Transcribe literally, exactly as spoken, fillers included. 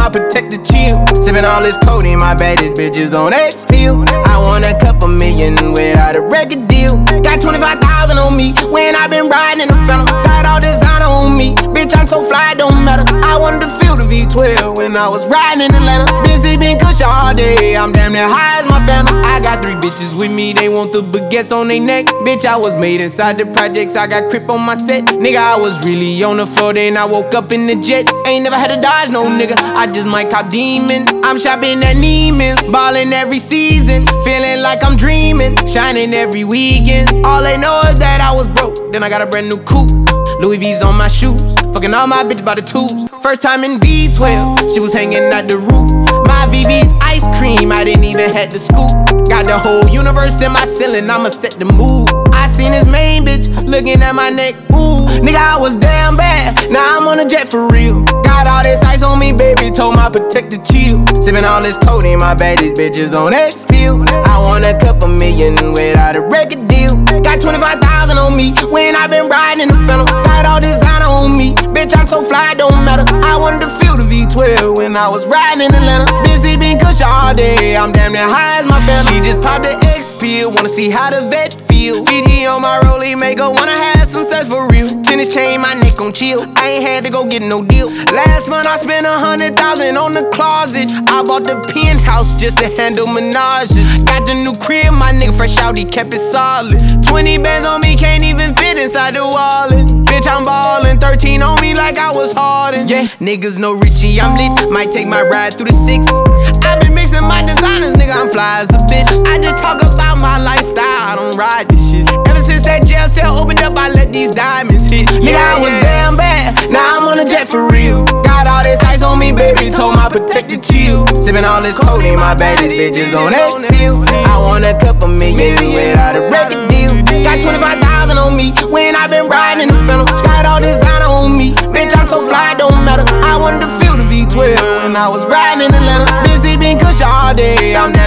my protector chill. Sippin' all this codeine, my baddest bitches on X pill. I want a couple million without a record deal. Got twenty-five thousand on me when I been riding in the Phantom. Got all designer on me, bitch, I'm so fly, don't matter. I wanted to feel the V twelve when I was riding in Atlanta. Busy been kush all day, I'm damn near high as my Phantom. I got three bitches with me, they want the baguettes on they neck. Bitch, I was made inside the projects, I got crip on my set. Nigga, I was really on the floor, then I woke up in the jet. Ain't never had to dodge no nigga, I just might cop demon. I'm shopping at Neiman's, ballin' every season. Feeling like I'm dreaming, shining every weekend. All they know is that I was broke, then I got a brand new coupe. Louis V's on my shoes, fucking all my bitches by the tubes. First time in V twelve, she was hanging out the roof. My V V's ice cream, I didn't even have to scoop. Got the whole universe in my ceiling, I'ma set the mood. I seen this main bitch looking at my neck, ooh. Nigga, I was damn bad, now I'm on a jet for real. Got all this ice on me, baby, told my protector chill. Sippin' all this codeine, my baddest bitches on X pill. I want a couple million without a record deal. Got twenty-five thousand on me when I been riding in the Phantom. Got all designer on me, bitch, I'm so fly, don't matter. I wanted to feel the V twelve when I was riding in Atlanta. Busy been kush all day, I'm damn near high as my Phantom. She just popped the X pill, wanna see how the vet feel. Fiji on my rollie, make her wanna have some sex for real. Tennis chain, my neck on chill, I ain't had to go get no deal. Last month I spent a hundred thousand on the closet. I bought the penthouse just to handle menages. Got the new crib, my nigga fresh out, he kept it solid. Twenty bands on me, can't even fit inside the wallet. Bitch, I'm ballin', thirteen on me like I was Harden. Yeah, niggas know Richie, I'm lit, might take my ride through the six. I been mixing my designers, nigga, I'm fly as a bitch. I just talk about my lifestyle, I don't ride this shit. Ever since that jail cell opened up, I let these diamonds hit. Yeah, I was damn bad, now I'm on a jet for real. Got all this ice on me, baby, told my protector chill. Sippin' all this codeine, my baddest bitches on X pill. I want a couple million without a record deal. Got twenty-five thousand on me when I been riding in the Phantom. Got all designer on me, bitch, I'm so fly, don't matter. I wanted to feel the V twelve when I was riding in Atlanta. Busy been kush all day, I'm